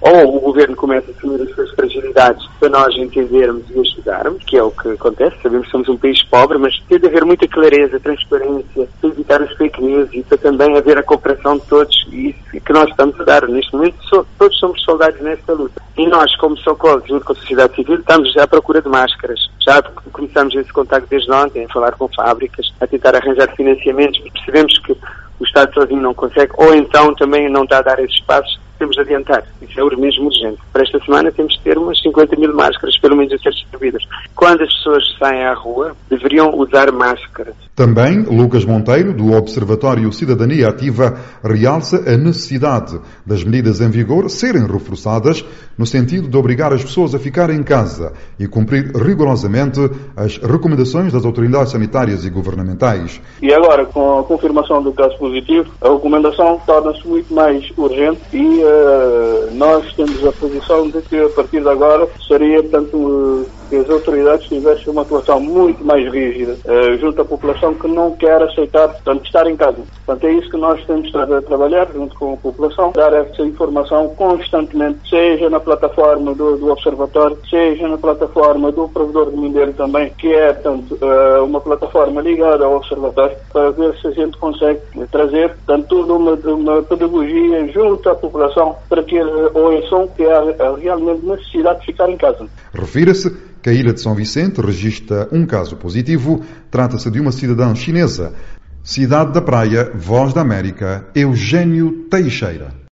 ou o Governo começa a assumir as suas fragilidades para nós entendermos e ajudarmos, que é o que acontece. Sabemos que somos um país pobre, mas tem de haver muita clareza, transparência, para evitar as fake news e para também haver a cooperação de todos, e isso que nós estamos a dar. Neste momento, todos somos soldados nesta luta. E nós, como Socorro, junto com a sociedade civil, estamos já à procura de máscaras. Já começamos esse contacto desde ontem, a falar com fábricas, a tentar arranjar financiamentos. Percebemos que o Estado sozinho não consegue, ou então também não está a dar esses passos. Temos de adiantar. Isso é mesmo urgente. Para esta semana temos de ter umas 50 mil máscaras, pelo menos, a ser distribuídas. Quando as pessoas saem à rua, deveriam usar máscaras. Também Lucas Monteiro, do Observatório Cidadania Ativa, realça a necessidade das medidas em vigor serem reforçadas no sentido de obrigar as pessoas a ficar em casa e cumprir rigorosamente as recomendações das autoridades sanitárias e governamentais. E agora, com a confirmação do caso positivo, a recomendação torna-se muito mais urgente e nós temos a posição de que a partir de agora seria, portanto, que as autoridades tivessem uma atuação muito mais rígida junto à população que não quer aceitar, portanto, estar em casa. Portanto, é isso que nós temos estado a trabalhar junto com a população, dar essa informação constantemente, seja na plataforma do Observatório, seja na plataforma do Provedor de Mindelo também, que é, portanto, uma plataforma ligada ao Observatório, para ver se a gente consegue trazer, portanto, toda uma pedagogia junto à população para que ouçam que há realmente necessidade de ficar em casa. Refira-se que a ilha de São Vicente registra um caso positivo. Trata-se de uma cidadã chinesa. Cidade da Praia, Voz da América, Eugênio Teixeira.